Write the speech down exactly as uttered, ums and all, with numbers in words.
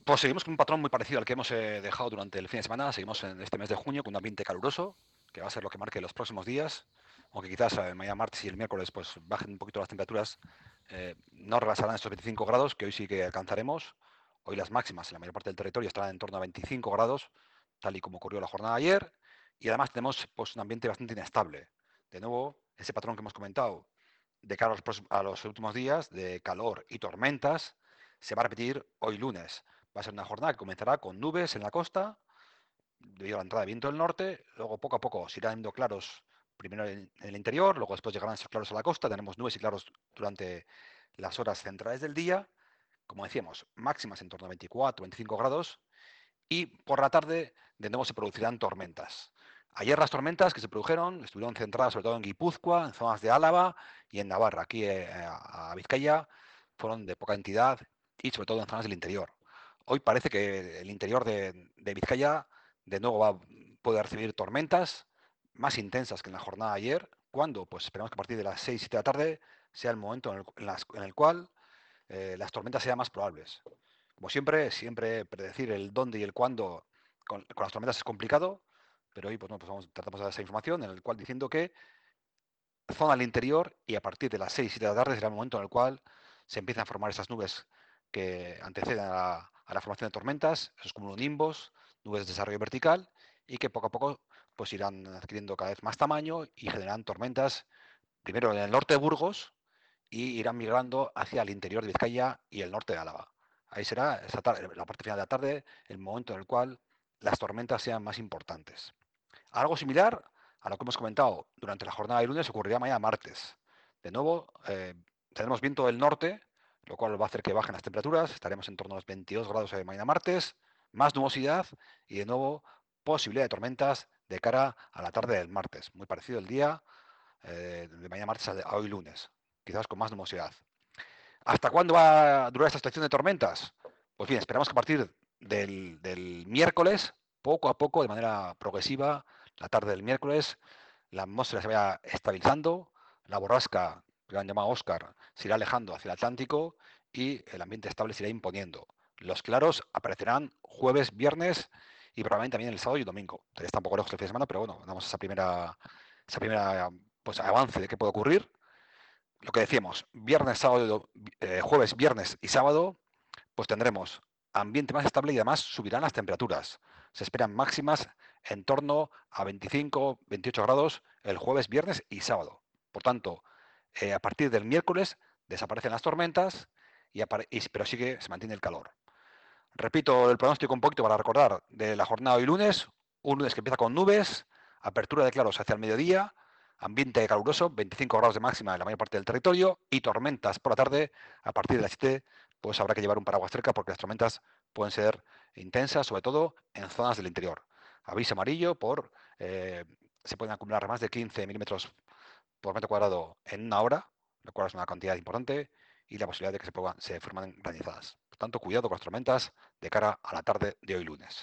Pues seguimos con un patrón muy parecido al que hemos eh, dejado durante el fin de semana. Seguimos en este mes de junio con un ambiente caluroso, que va a ser lo que marque los próximos días. Aunque quizás eh, mañana martes y el miércoles pues bajen un poquito las temperaturas, eh, no rebasarán estos veinticinco grados que hoy sí que alcanzaremos. Hoy las máximas en la mayor parte del territorio estarán en torno a veinticinco grados, tal y como ocurrió la jornada de ayer. Y además tenemos pues un ambiente bastante inestable. De nuevo, ese patrón que hemos comentado de cara a los, próximos- a los últimos días de calor y tormentas se va a repetir hoy lunes. Va a ser una jornada que comenzará con nubes en la costa, debido a la entrada de viento del norte, luego poco a poco se irán viendo claros primero en el interior, luego después llegarán esos claros a la costa, tenemos nubes y claros durante las horas centrales del día, como decíamos, máximas en torno a veinticuatro, veinticinco grados, y por la tarde de nuevo se producirán tormentas. Ayer las tormentas que se produjeron estuvieron centradas sobre todo en Guipúzcoa, en zonas de Álava y en Navarra. Aquí eh, a Vizcaya fueron de poca entidad y sobre todo en zonas del interior. Hoy parece que el interior de, de Vizcaya de nuevo va, puede recibir tormentas más intensas que en la jornada de ayer. ¿Cuándo? Pues esperamos que a partir de las seis siete de la tarde sea el momento en el, en las, en el cual eh, las tormentas sean más probables. Como siempre, siempre predecir el dónde y el cuándo con, con las tormentas es complicado, pero hoy pues, no, pues vamos, tratamos de dar esa información en el cual diciendo que zona al interior y a partir de las seis siete de la tarde será el momento en el cual se empiezan a formar esas nubes que anteceden a la, a la formación de tormentas, esos cumulonimbos, nubes de desarrollo vertical y que poco a poco pues irán adquiriendo cada vez más tamaño y generarán tormentas primero en el norte de Burgos y irán migrando hacia el interior de Vizcaya y el norte de Álava. Ahí será esta tarde, la parte final de la tarde el momento en el cual las tormentas sean más importantes. Algo similar a lo que hemos comentado durante la jornada de lunes ocurrirá mañana martes. De nuevo, eh, tendremos viento del norte, lo cual va a hacer que bajen las temperaturas. Estaremos en torno a los veintidós grados de mañana martes, más nubosidad y de nuevo posibilidad de tormentas de cara a la tarde del martes. Muy parecido el día eh, de mañana martes a hoy lunes, quizás con más nubosidad. ¿Hasta cuándo va a durar esta situación de tormentas? Pues bien, esperamos que a partir del, del miércoles, poco a poco, de manera progresiva, la tarde del miércoles, la atmósfera se vaya estabilizando, la borrasca, que han llamado Oscar, se irá alejando hacia el Atlántico y el ambiente estable se irá imponiendo. Los claros aparecerán jueves, viernes y probablemente también el sábado y el domingo. Todavía está un poco lejos el fin de semana, pero bueno, damos esa primera, esa primera pues, avance de qué puede ocurrir. Lo que decíamos, viernes, sábado, eh, jueves, viernes y sábado, pues tendremos ambiente más estable y además subirán las temperaturas. Se esperan máximas en torno a veinticinco, veintiocho grados el jueves, viernes y sábado. Por tanto, eh, a partir del miércoles desaparecen las tormentas, y, y, pero sigue, se mantiene el calor. Repito el pronóstico un poquito para recordar de la jornada de hoy lunes, un lunes que empieza con nubes, apertura de claros hacia el mediodía, ambiente caluroso, veinticinco grados de máxima en la mayor parte del territorio y tormentas por la tarde. A partir de las siete pues habrá que llevar un paraguas cerca porque las tormentas pueden ser intensas, sobre todo en zonas del interior. Aviso amarillo por, eh, se pueden acumular más de quince milímetros por metro cuadrado en una hora, lo cual es una cantidad importante, y la posibilidad de que se, pongan, se formen granizadas. Por tanto, cuidado con las tormentas de cara a la tarde de hoy lunes.